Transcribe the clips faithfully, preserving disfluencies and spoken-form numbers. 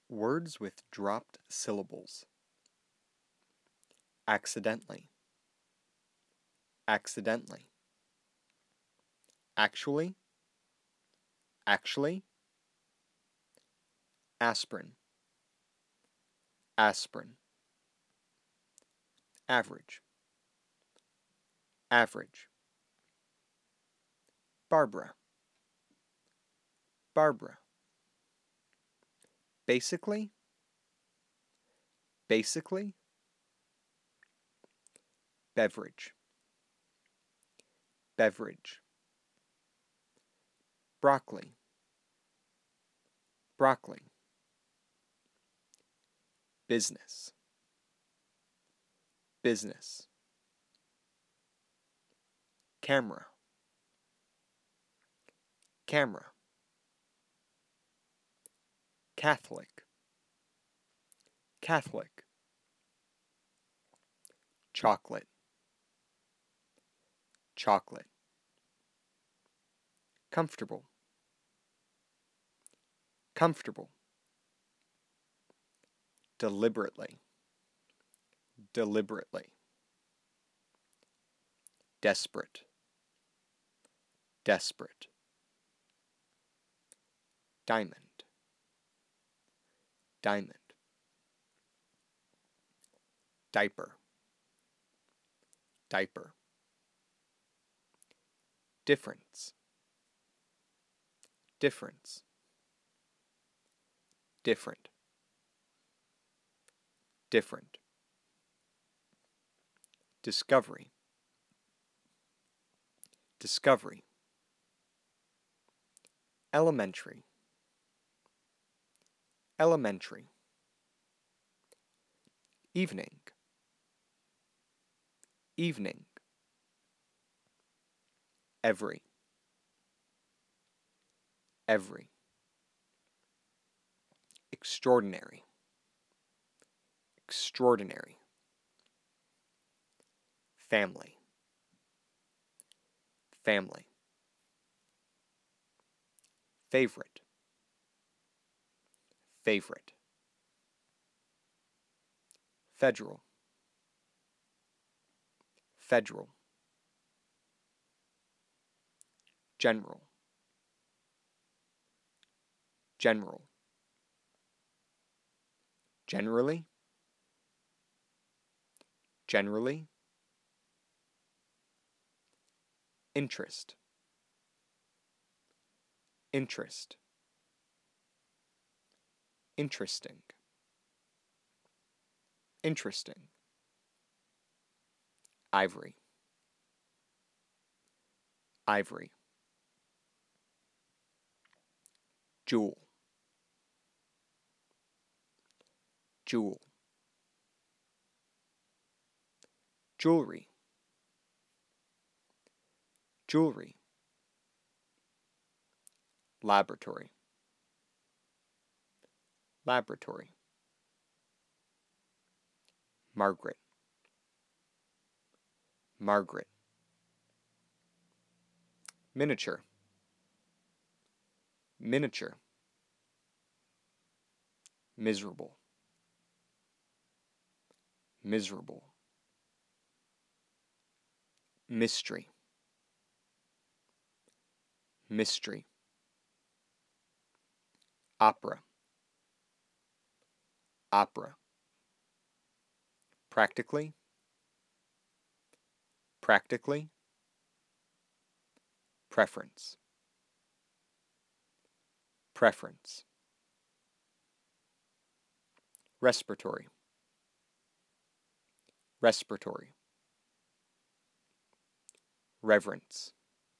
Words with dropped syllables. Accidentally. Accidentally. Actually. Actually. Aspirin. Aspirin. Average. Average. Barbara. Barbara. Basically. Basically. Beverage. Beverage. Broccoli. Broccoli. Business. Business. Camera. Camera. Catholic. Catholic. Chocolate. Chocolate. Comfortable. Comfortable. Deliberately. Deliberately. Desperate. Desperate. Diamond. Diamond. Diaper. Diaper. Difference. Difference. Different. Different. Discovery. Discovery. Elementary. Elementary. Evening. Evening. Every. Every. Extraordinary. Extraordinary. Family. Family. Favorite. Favorite. Federal. Federal. General. General. Generally. Generally. Interest. Interest. Interesting. Interesting. Ivory. Ivory. Jewel. Jewel. Jewelry. Jewelry. Laboratory. Laboratory. Margaret. Margaret. Miniature. Miniature. Miserable. Miserable. Mystery. Mystery. Opera. Opera. Practically. Practically. Preference. Preference. Respiratory. Respiratory. Reverence.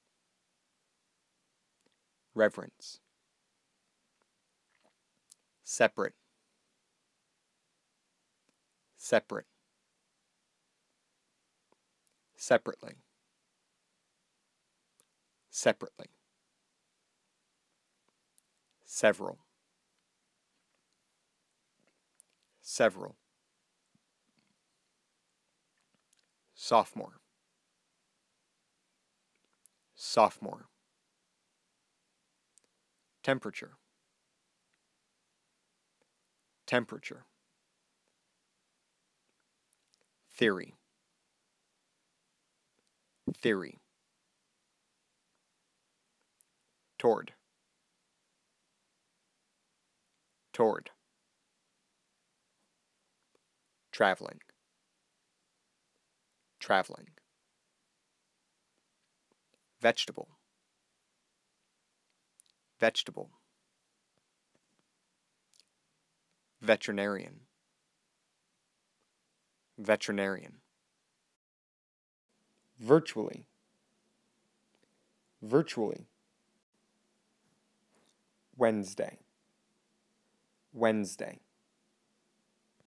Reverence. Separate. Separate. Separately. Separately. Several. Several. Sophomore. Sophomore. Temperature. temperature, theory, theory, toward, toward, traveling, traveling, vegetable, vegetable, veterinarian, veterinarian, virtually, virtually, Wednesday, Wednesday,